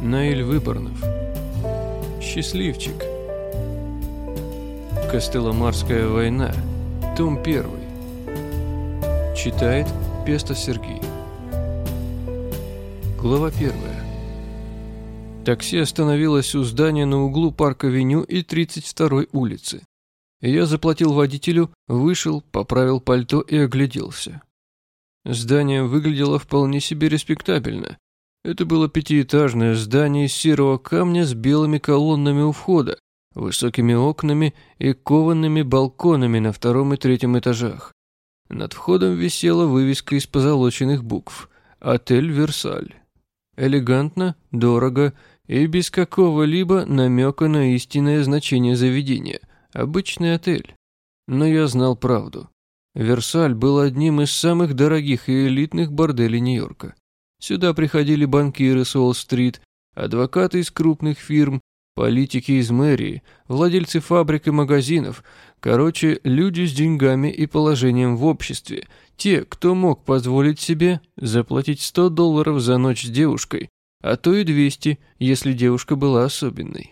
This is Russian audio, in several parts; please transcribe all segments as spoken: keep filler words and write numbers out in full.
Наиль Выборнов. Счастливчик. Костеломарская война. Том первый. Читает Пестов Сергей. Глава первая. Такси остановилось у здания на углу Парк-авеню и тридцать второй улицы. Я заплатил водителю, вышел, поправил пальто и огляделся. Здание выглядело вполне себе респектабельно. Это было пятиэтажное здание из серого камня с белыми колоннами у входа, высокими окнами и коваными балконами на втором и третьем этажах. Над входом висела вывеска из позолоченных букв «Отель Версаль». Элегантно, дорого и без какого-либо намека на истинное значение заведения. Обычный отель. Но я знал правду. Версаль был одним из самых дорогих и элитных борделей Нью-Йорка. Сюда приходили банкиры с Уолл-стрит, адвокаты из крупных фирм, политики из мэрии, владельцы фабрик и магазинов, короче, люди с деньгами и положением в обществе, те, кто мог позволить себе заплатить сто долларов за ночь с девушкой, а то и двести, если девушка была особенной.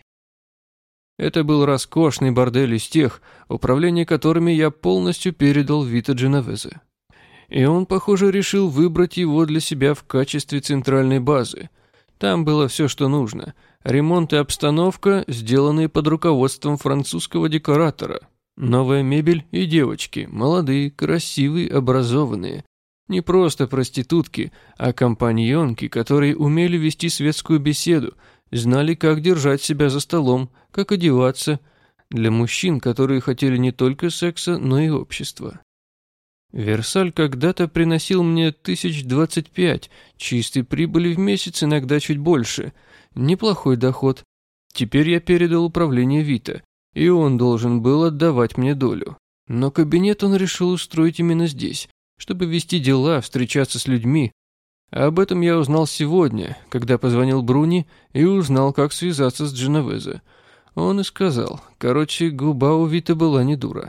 Это был роскошный бордель из тех, управление которыми я полностью передал Вито Дженовезе. И он, похоже, решил выбрать его для себя в качестве центральной базы. Там было все, что нужно. Ремонт и обстановка, сделанные под руководством французского декоратора. Новая мебель и девочки, молодые, красивые, образованные. Не просто проститутки, а компаньонки, которые умели вести светскую беседу, знали, как держать себя за столом, как одеваться. Для мужчин, которые хотели не только секса, но и общества. Версаль когда-то приносил мне тысяч двадцать пять, чистой прибыли в месяц, иногда чуть больше. Неплохой доход. Теперь я передал управление Вито, и он должен был отдавать мне долю. Но кабинет он решил устроить именно здесь, чтобы вести дела, встречаться с людьми. А об этом я узнал сегодня, когда позвонил Бруни и узнал, как связаться с Дженовезе. Он и сказал, короче, губа у Вито была не дура.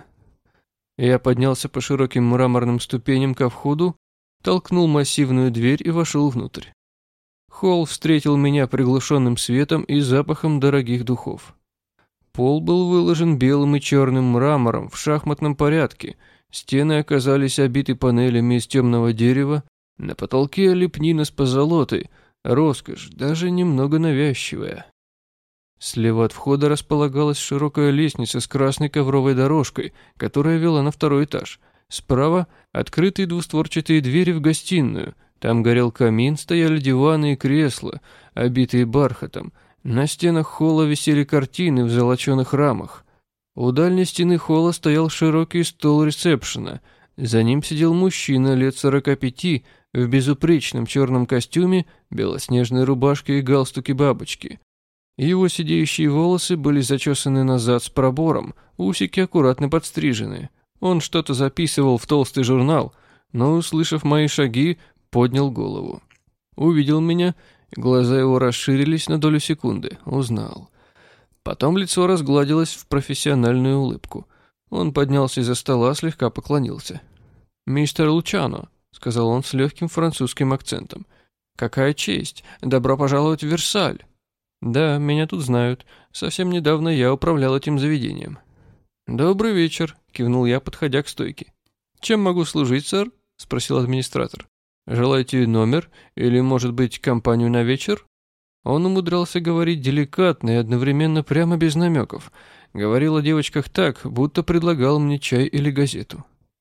Я поднялся по широким мраморным ступеням ко входу, толкнул массивную дверь и вошел внутрь. Холл встретил меня приглушенным светом и запахом дорогих духов. Пол был выложен белым и черным мрамором в шахматном порядке, стены оказались обиты панелями из темного дерева, на потолке лепнина с позолотой, роскошь, даже немного навязчивая. Слева от входа располагалась широкая лестница с красной ковровой дорожкой, которая вела на второй этаж. Справа открытые двустворчатые двери в гостиную. Там горел камин, стояли диваны и кресла, обитые бархатом. На стенах холла висели картины в золоченых рамах. У дальней стены холла стоял широкий стол ресепшена. За ним сидел мужчина лет сорока пяти в безупречном черном костюме, белоснежной рубашке и галстуке бабочки. Его сидеющие волосы были зачесаны назад с пробором, усики аккуратно подстрижены. Он что-то записывал в толстый журнал, но, услышав мои шаги, поднял голову. Увидел меня, глаза его расширились на долю секунды, узнал. Потом лицо разгладилось в профессиональную улыбку. Он поднялся из-за стола, слегка поклонился. «Мистер Лучано», — сказал он с легким французским акцентом. «Какая честь! Добро пожаловать в Версаль!» «Да, меня тут знают. Совсем недавно я управлял этим заведением». «Добрый вечер», — кивнул я, подходя к стойке. «Чем могу служить, сэр?» — спросил администратор. «Желаете номер или, может быть, компанию на вечер?» Он умудрялся говорить деликатно и одновременно прямо без намеков. Говорил о девочках так, будто предлагал мне чай или газету.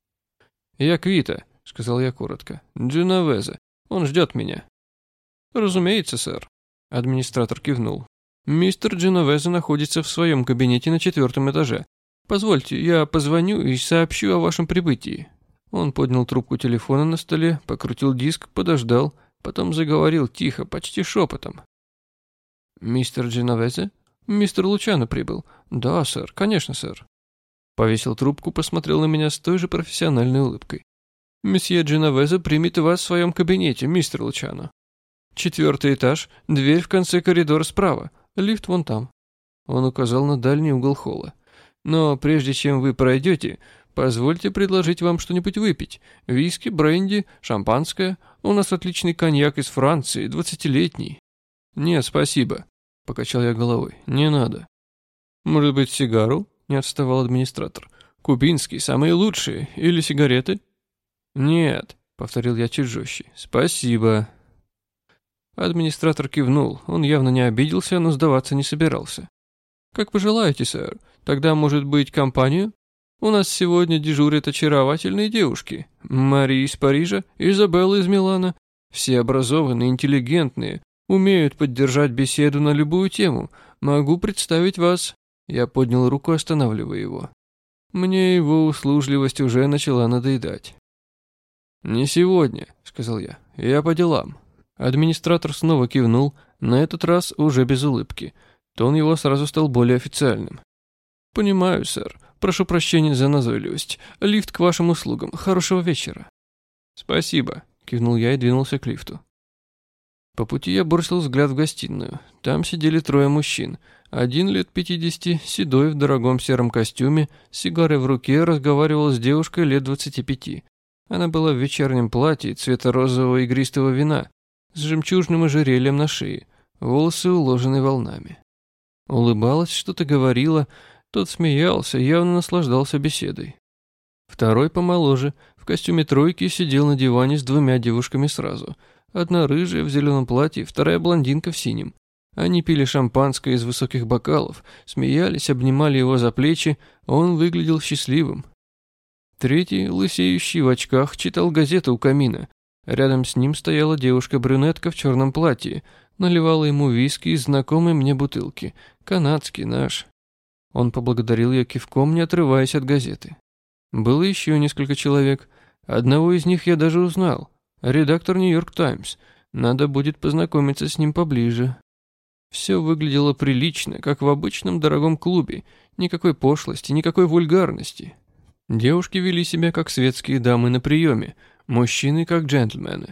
«Я к Вито», — сказал я коротко. «Дженовезе. Он ждет меня». «Разумеется, сэр». Администратор кивнул. «Мистер Дженовезе находится в своем кабинете на четвертом этаже. Позвольте, я позвоню и сообщу о вашем прибытии». Он поднял трубку телефона на столе, покрутил диск, подождал, потом заговорил тихо, почти шепотом. «Мистер Дженовезе? Мистер Лучано прибыл?» «Да, сэр, конечно, сэр». Повесил трубку, посмотрел на меня с той же профессиональной улыбкой. «Месье Дженовезе примет вас в своем кабинете, мистер Лучано. Четвертый этаж, дверь в конце коридора справа, лифт вон там». Он указал на дальний угол холла. «Но прежде чем вы пройдете, позвольте предложить вам что-нибудь выпить. Виски, бренди, шампанское. У нас отличный коньяк из Франции, двадцатилетний». «Нет, спасибо», — покачал я головой. «Не надо». «Может быть, сигару?» — не отставал администратор. «Кубинские, самые лучшие. Или сигареты?» «Нет», — повторил я чуть жестче. «Спасибо». Администратор кивнул. Он явно не обиделся, но сдаваться не собирался. «Как пожелаете, сэр. Тогда, может быть, компанию? У нас сегодня дежурят очаровательные девушки. Мари из Парижа, Изабелла из Милана. Все образованные, интеллигентные, умеют поддержать беседу на любую тему. Могу представить вас». Я поднял руку, останавливая его. Мне его услужливость уже начала надоедать. «Не сегодня», — сказал я. «Я по делам». Администратор снова кивнул, на этот раз уже без улыбки. Тон его сразу стал более официальным. «Понимаю, сэр. Прошу прощения за назойливость. Лифт к вашим услугам. Хорошего вечера». «Спасибо», — кивнул я и двинулся к лифту. По пути я бросил взгляд в гостиную. Там сидели трое мужчин. Один лет пятидесяти, седой в дорогом сером костюме, с сигарой в руке, разговаривал с девушкой лет двадцати пяти. Она была в вечернем платье цвета розового игристого вина, с жемчужным ожерельем на шее, волосы уложены волнами. Улыбалась, что-то говорила, тот смеялся, явно наслаждался беседой. Второй помоложе, в костюме тройки, сидел на диване с двумя девушками сразу. Одна рыжая в зеленом платье, вторая блондинка в синем. Они пили шампанское из высоких бокалов, смеялись, обнимали его за плечи, он выглядел счастливым. Третий, лысеющий в очках, читал газету у камина. Рядом с ним стояла девушка-брюнетка в черном платье, наливала ему виски из знакомой мне бутылки. Канадский наш. Он поблагодарил ее кивком, не отрываясь от газеты. Было еще несколько человек. Одного из них я даже узнал. Редактор «Нью-Йорк Таймс». Надо будет познакомиться с ним поближе. Все выглядело прилично, как в обычном дорогом клубе. Никакой пошлости, никакой вульгарности. Девушки вели себя как светские дамы на приеме, мужчины как джентльмены.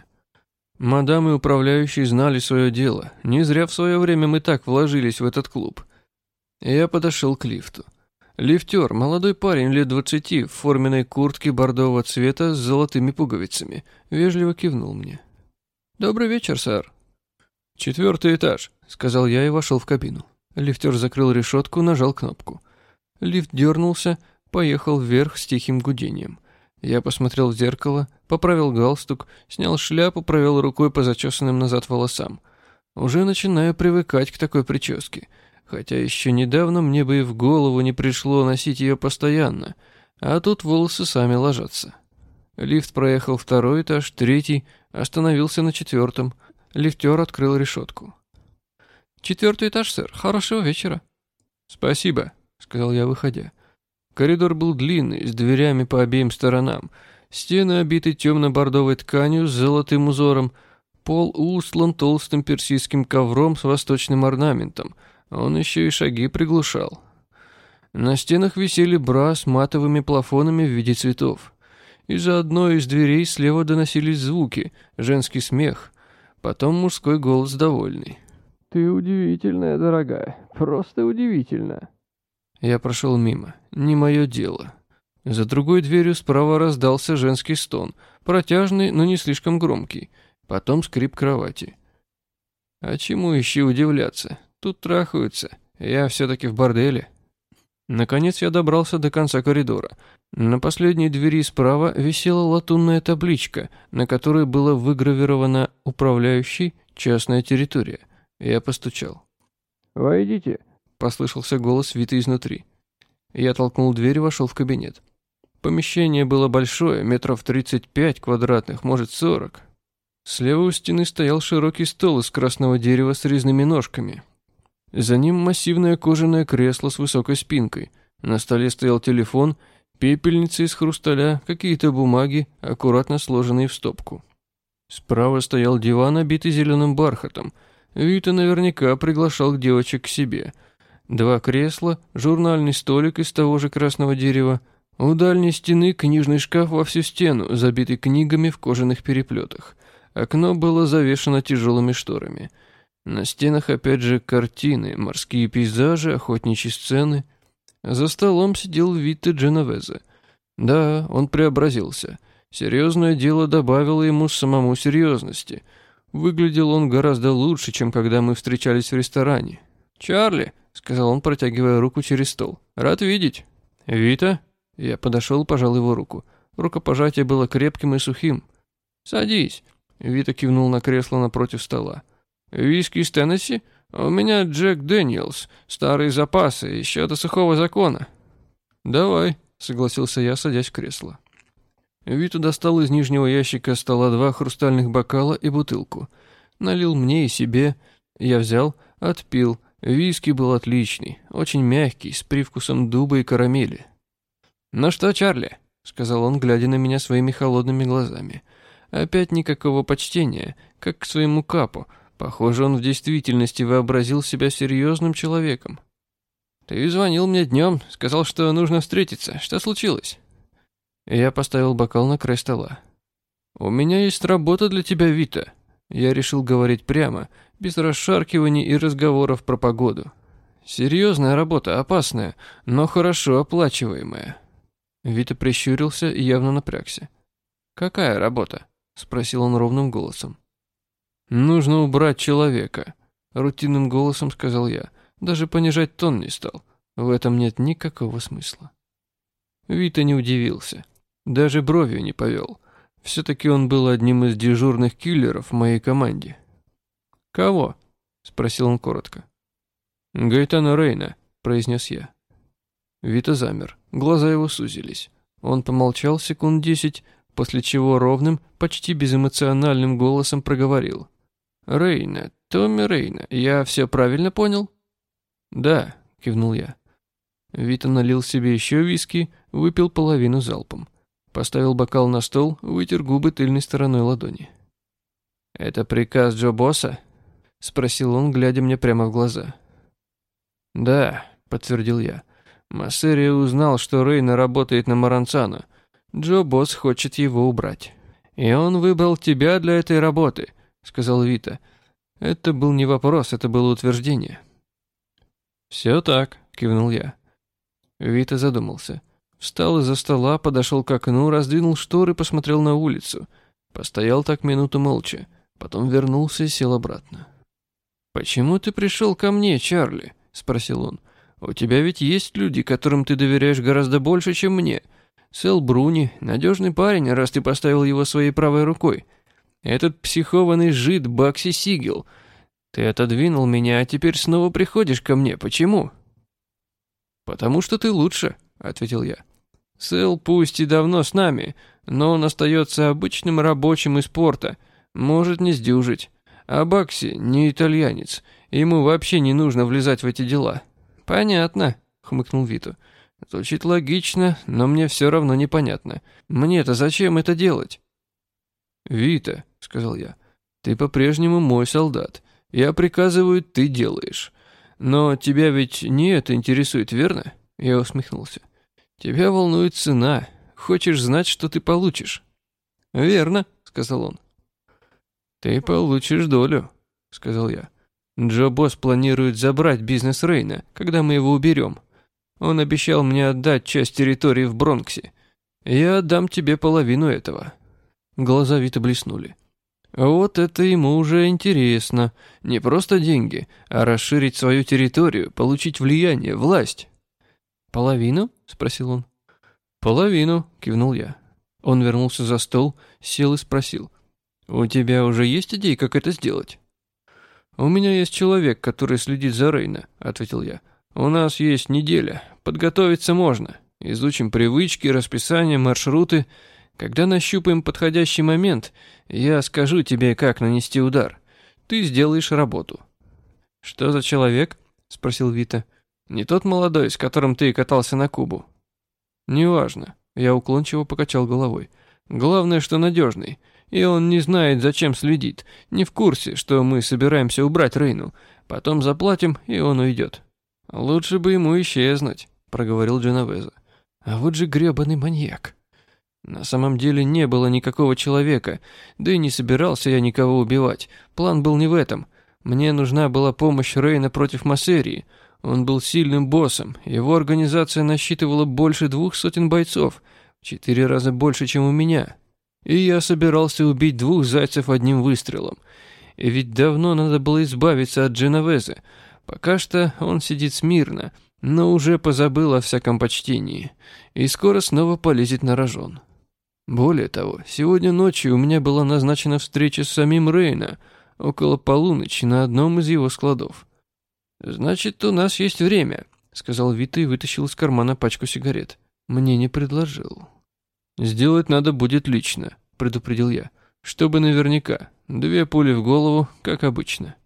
Мадамы управляющие знали свое дело. Не зря в свое время мы так вложились в этот клуб. Я подошел к лифту. Лифтер, молодой парень лет двадцати, в форменной куртке бордового цвета с золотыми пуговицами, вежливо кивнул мне. «Добрый вечер, сэр». «Четвертый этаж», — сказал я и вошел в кабину. Лифтер закрыл решетку, нажал кнопку. Лифт дернулся, поехал вверх с тихим гудением. Я посмотрел в зеркало, поправил галстук, снял шляпу, провел рукой по зачесанным назад волосам. Уже начинаю привыкать к такой прическе. Хотя еще недавно мне бы и в голову не пришло носить ее постоянно, а тут волосы сами ложатся. Лифт проехал второй этаж, третий, остановился на четвертом. Лифтер открыл решетку. «Четвертый этаж, сэр. Хорошего вечера». «Спасибо», — сказал я, выходя. Коридор был длинный, с дверями по обеим сторонам. Стены обиты темно-бордовой тканью с золотым узором. Пол устлан толстым персидским ковром с восточным орнаментом. Он еще и шаги приглушал. На стенах висели бра с матовыми плафонами в виде цветов. Из-за одной из дверей слева доносились звуки, женский смех, потом мужской голос довольный. «Ты удивительная, дорогая, просто удивительная». Я прошел мимо, не мое дело. За другой дверью справа раздался женский стон, протяжный, но не слишком громкий, потом скрип кровати. А чему еще удивляться? Тут трахаются, я все-таки в борделе. Наконец я добрался до конца коридора. На последней двери справа висела латунная табличка, на которой было выгравировано «Управляющий, частная территория». Я постучал. «Войдите», — послышался голос Виты изнутри. Я толкнул дверь и вошел в кабинет. Помещение было большое, метров тридцать пять квадратных, может сорок. Слева у стены стоял широкий стол из красного дерева с резными ножками. За ним массивное кожаное кресло с высокой спинкой. На столе стоял телефон, пепельница из хрусталя, какие-то бумаги, аккуратно сложенные в стопку. Справа стоял диван, обитый зеленым бархатом. Вита наверняка приглашал девочек к себе. Два кресла, журнальный столик из того же красного дерева. У дальней стены книжный шкаф во всю стену, забитый книгами в кожаных переплетах. Окно было завешено тяжелыми шторами. На стенах опять же картины, морские пейзажи, охотничьи сцены. За столом сидел Витте Дженовезе. Да, он преобразился. Серьезное дело добавило ему самому серьезности. Выглядел он гораздо лучше, чем когда мы встречались в ресторане. «Чарли», — сказал он, протягивая руку через стол, — «рад видеть». «Вита?» Я подошел, пожал его руку. Рукопожатие было крепким и сухим. «Садись», — Вита кивнул на кресло напротив стола. «Виски из Теннесси? У меня Джек Дэниелс, старые запасы, еще до сухого закона». «Давай», — согласился я, садясь в кресло. Вита достал из нижнего ящика стола два хрустальных бокала и бутылку. Налил мне и себе. Я взял, отпил. Виски был отличный, очень мягкий, с привкусом дуба и карамели. «Ну что, Чарли?» — сказал он, глядя на меня своими холодными глазами. Опять никакого почтения, как к своему капу. Похоже, он в действительности вообразил себя серьезным человеком. «Ты звонил мне днем, сказал, что нужно встретиться. Что случилось?» Я поставил бокал на край стола. «У меня есть работа для тебя, Вита». Я решил говорить прямо, без расшаркиваний и разговоров про погоду. «Серьезная работа, опасная, но хорошо оплачиваемая». Вита прищурился и явно напрягся. «Какая работа?» — спросил он ровным голосом. «Нужно убрать человека», — рутинным голосом сказал я. Даже понижать тон не стал. В этом нет никакого смысла. Вита не удивился. Даже бровью не повел. Все-таки он был одним из дежурных киллеров в моей команде. «Кого?» — спросил он коротко. «Гайтана Рейна», — произнес я. Вита замер. Глаза его сузились. Он помолчал секунд десять, после чего ровным, почти безэмоциональным голосом проговорил. «Рейна, Томми Рейна, я все правильно понял?» «Да», — кивнул я. Вита налил себе еще виски, выпил половину залпом. Поставил бокал на стол, вытер губы тыльной стороной ладони. «Это приказ Джо Босса?» — спросил он, глядя мне прямо в глаза. «Да», — подтвердил я. «Массерия узнал, что Рейна работает на Маранцано. Джо Босс хочет его убрать. И он выбрал тебя для этой работы», — сказал Вита. Это был не вопрос, это было утверждение. «Все так», — кивнул я. Вита задумался. Встал из-за стола, подошел к окну, раздвинул шторы, посмотрел на улицу. Постоял так минуту молча. Потом вернулся и сел обратно. «Почему ты пришел ко мне, Чарли?» — спросил он. «У тебя ведь есть люди, которым ты доверяешь гораздо больше, чем мне. Сэл Бруни — надежный парень, раз ты поставил его своей правой рукой. Этот психованный жид Бакси Сигел. Ты отодвинул меня, а теперь снова приходишь ко мне. Почему?» «Потому что ты лучше», — ответил я. «Сэл пусть и давно с нами, но он остается обычным рабочим из порта, может не сдюжить. А Бакси не итальянец, ему вообще не нужно влезать в эти дела». «Понятно», — хмыкнул Виту. «Звучит логично, но мне все равно непонятно. Мне-то зачем это делать?» «Вита», — сказал я, — «ты по-прежнему мой солдат. Я приказываю, ты делаешь. Но тебя ведь не это интересует, верно?» Я усмехнулся. «Тебя волнует цена. Хочешь знать, что ты получишь?» «Верно», — сказал он. «Ты получишь долю», — сказал я. «Джо Босс планирует забрать бизнес Рейна, когда мы его уберем. Он обещал мне отдать часть территории в Бронксе. Я отдам тебе половину этого». Глаза Вита блеснули. «Вот это ему уже интересно. Не просто деньги, а расширить свою территорию, получить влияние, власть». «Половину?» — спросил он. «Половину», — кивнул я. Он вернулся за стол, сел и спросил. «У тебя уже есть идеи, как это сделать?» «У меня есть человек, который следит за Рейна», — ответил я. «У нас есть неделя. Подготовиться можно. Изучим привычки, расписание, маршруты. Когда нащупаем подходящий момент, я скажу тебе, как нанести удар. Ты сделаешь работу». «Что за человек?» — спросил Вита. «Не тот молодой, с которым ты катался на Кубу?» «Неважно». Я уклончиво покачал головой. «Главное, что надежный. И он не знает, зачем следит. Не в курсе, что мы собираемся убрать Рейну. Потом заплатим, и он уйдет». «Лучше бы ему исчезнуть», — проговорил Дженовеза. «А вот же гребаный маньяк». На самом деле не было никакого человека, да и не собирался я никого убивать. План был не в этом. Мне нужна была помощь Рейна против Массерии. Он был сильным боссом, его организация насчитывала больше двух сотен бойцов, в четыре раза больше, чем у меня. И я собирался убить двух зайцев одним выстрелом. И ведь давно надо было избавиться от Дженовезе. Пока что он сидит смирно, но уже позабыл о всяком почтении. И скоро снова полезет на рожон. Более того, сегодня ночью у меня была назначена встреча с самим Рейна около полуночи на одном из его складов. «Значит, у нас есть время», — сказал Вита и вытащил из кармана пачку сигарет. Мне не предложил. «Сделать надо будет лично», — предупредил я. «Чтобы наверняка. Две пули в голову, как обычно».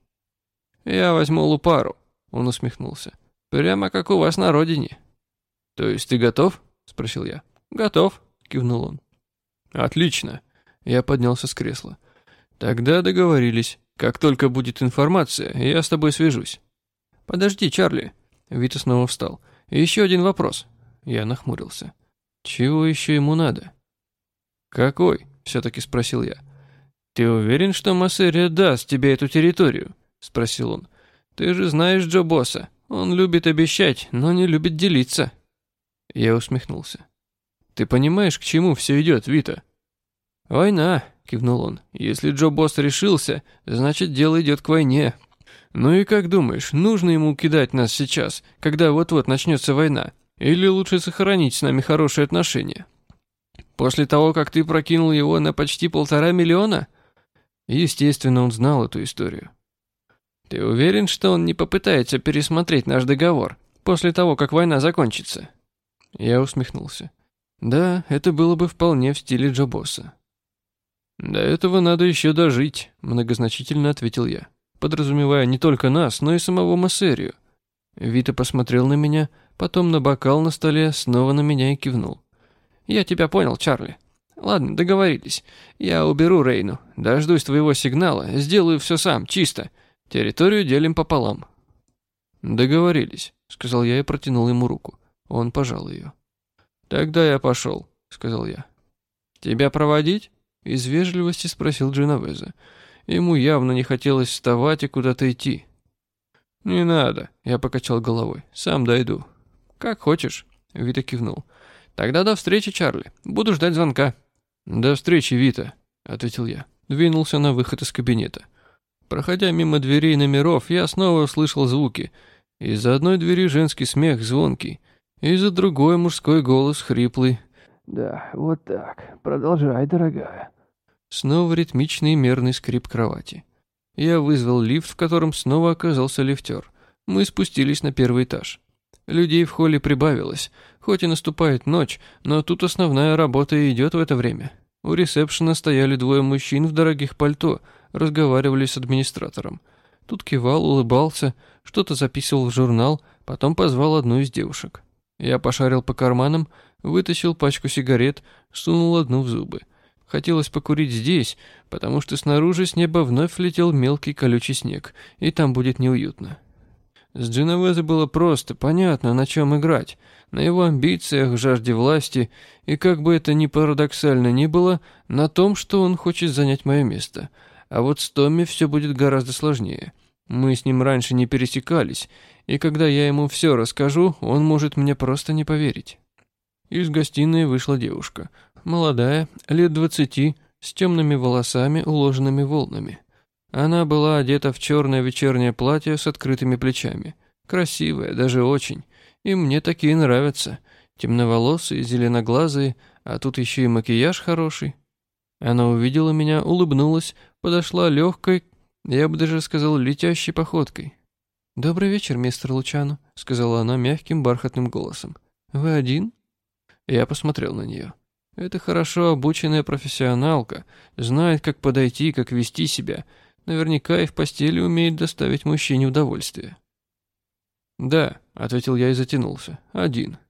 «Я возьму лупару», — он усмехнулся. «Прямо как у вас на родине». «То есть ты готов?» — спросил я. «Готов», — кивнул он. «Отлично». Я поднялся с кресла. «Тогда договорились. Как только будет информация, я с тобой свяжусь». «Подожди, Чарли». Вита снова встал. «Еще один вопрос». Я нахмурился. «Чего еще ему надо?» «Какой?» — все-таки спросил я. «Ты уверен, что Массерия даст тебе эту территорию?» — спросил он. «Ты же знаешь Джо Босса. Он любит обещать, но не любит делиться». Я усмехнулся. «Ты понимаешь, к чему все идет, Вита?» «Война», — кивнул он. «Если Джо Босс решился, значит, дело идет к войне. Ну и как думаешь, нужно ему кидать нас сейчас, когда вот-вот начнется война? Или лучше сохранить с нами хорошие отношения? После того, как ты прокинул его на почти полтора миллиона?» Естественно, он знал эту историю. «Ты уверен, что он не попытается пересмотреть наш договор после того, как война закончится?» Я усмехнулся. «Да, это было бы вполне в стиле Джо Босса». «До этого надо еще дожить», — многозначительно ответил я, подразумевая не только нас, но и самого Массерию. Вита посмотрел на меня, потом на бокал на столе, снова на меня и кивнул. «Я тебя понял, Чарли. Ладно, договорились. Я уберу Рейну, дождусь твоего сигнала, сделаю все сам, чисто. Территорию делим пополам». «Договорились», — сказал я и протянул ему руку. Он пожал ее. «Тогда я пошел», — сказал я. «Тебя проводить?» — из вежливости спросил Дженовезе. Ему явно не хотелось вставать и куда-то идти. «Не надо», — я покачал головой. «Сам дойду». «Как хочешь», — Вита кивнул. «Тогда до встречи, Чарли. Буду ждать звонка». «До встречи, Вита», — ответил я. Двинулся на выход из кабинета. Проходя мимо дверей номеров, я снова услышал звуки. Из-за одной двери женский смех звонкий, из-за другой мужской голос хриплый. «Да, вот так. Продолжай, дорогая». Снова ритмичный и мерный скрип кровати. Я вызвал лифт, в котором снова оказался лифтер. Мы спустились на первый этаж. Людей в холле прибавилось. Хоть и наступает ночь, но тут основная работа и идет в это время. У ресепшена стояли двое мужчин в дорогих пальто, разговаривали с администратором. Тут кивал, улыбался, что-то записывал в журнал, потом позвал одну из девушек. Я пошарил по карманам, вытащил пачку сигарет, сунул одну в зубы. Хотелось покурить здесь, потому что снаружи с неба вновь летел мелкий колючий снег, и там будет неуютно. С Дженовезе было просто, понятно, на чем играть, на его амбициях, жажде власти, и как бы это ни парадоксально ни было, на том, что он хочет занять мое место. А вот с Томми все будет гораздо сложнее. Мы с ним раньше не пересекались, и когда я ему все расскажу, он может мне просто не поверить. Из гостиной вышла девушка. Молодая, лет двадцати, с темными волосами, уложенными волнами. Она была одета в черное вечернее платье с открытыми плечами. Красивая, даже очень. И мне такие нравятся. Темноволосые, зеленоглазые, а тут еще и макияж хороший. Она увидела меня, улыбнулась, подошла легкой, я бы даже сказал, летящей походкой. «Добрый вечер, мистер Лучано», — сказала она мягким бархатным голосом. «Вы один?» Я посмотрел на нее. Это хорошо обученная профессионалка, знает, как подойти, как вести себя. Наверняка и в постели умеет доставить мужчине удовольствие. «Да», — ответил я и затянулся. «Один».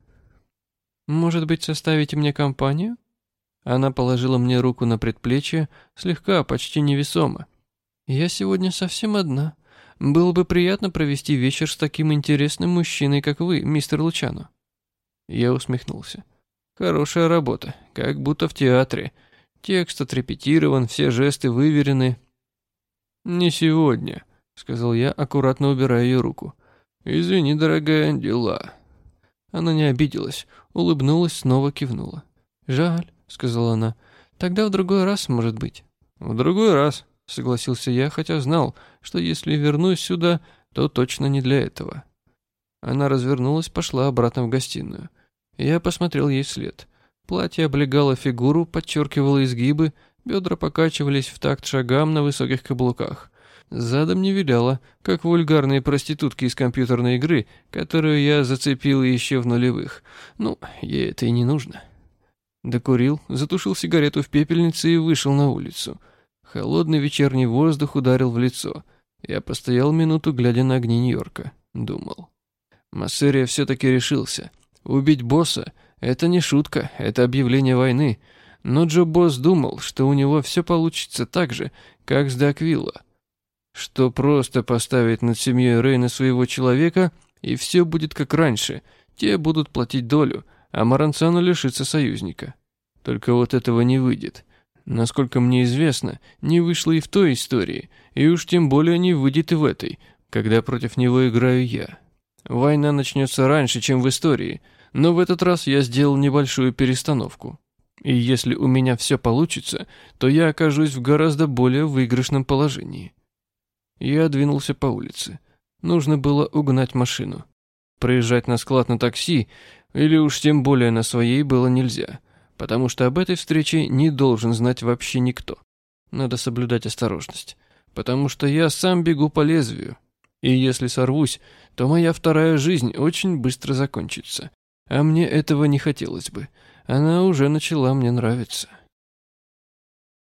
«Может быть, составите мне компанию?» Она положила мне руку на предплечье, слегка, почти невесомо. «Я сегодня совсем одна. Было бы приятно провести вечер с таким интересным мужчиной, как вы, мистер Лучано». Я усмехнулся. «Хорошая работа, как будто в театре. Текст отрепетирован, все жесты выверены». «Не сегодня», — сказал я, аккуратно убирая ее руку. «Извини, дорогая, дела». Она не обиделась, улыбнулась, снова кивнула. «Жаль», — сказала она. «Тогда в другой раз, может быть». «В другой раз», согласился я, хотя знал, что если вернусь сюда, то точно не для этого. Она развернулась, пошла обратно в гостиную. Я посмотрел ей вслед. Платье облегало фигуру, подчеркивало изгибы, бедра покачивались в такт шагам на высоких каблуках. Задом не виляло, как вульгарные проститутки из компьютерной игры, которую я зацепил еще в нулевых. Ну, ей это и не нужно. Докурил, затушил сигарету в пепельнице и вышел на улицу. Холодный вечерний воздух ударил в лицо. Я постоял минуту, глядя на огни Нью-Йорка. Думал. Массерия все-таки решился. Убить босса — это не шутка, это объявление войны. Но Джо Босс думал, что у него все получится так же, как с Д'Аквило. Что просто поставить над семьей Рейна своего человека, и все будет как раньше. Те будут платить долю, а Маранцану лишится союзника. Только вот этого не выйдет. Насколько мне известно, не вышло и в той истории, и уж тем более не выйдет и в этой, когда против него играю я. Война начнется раньше, чем в истории, но в этот раз я сделал небольшую перестановку. И если у меня все получится, то я окажусь в гораздо более выигрышном положении. Я двинулся по улице. Нужно было угнать машину. Проезжать на склад на такси, или уж тем более на своей, было нельзя, потому что об этой встрече не должен знать вообще никто. Надо соблюдать осторожность, потому что я сам бегу по лезвию. И если сорвусь, то моя вторая жизнь очень быстро закончится. А мне этого не хотелось бы. Она уже начала мне нравиться.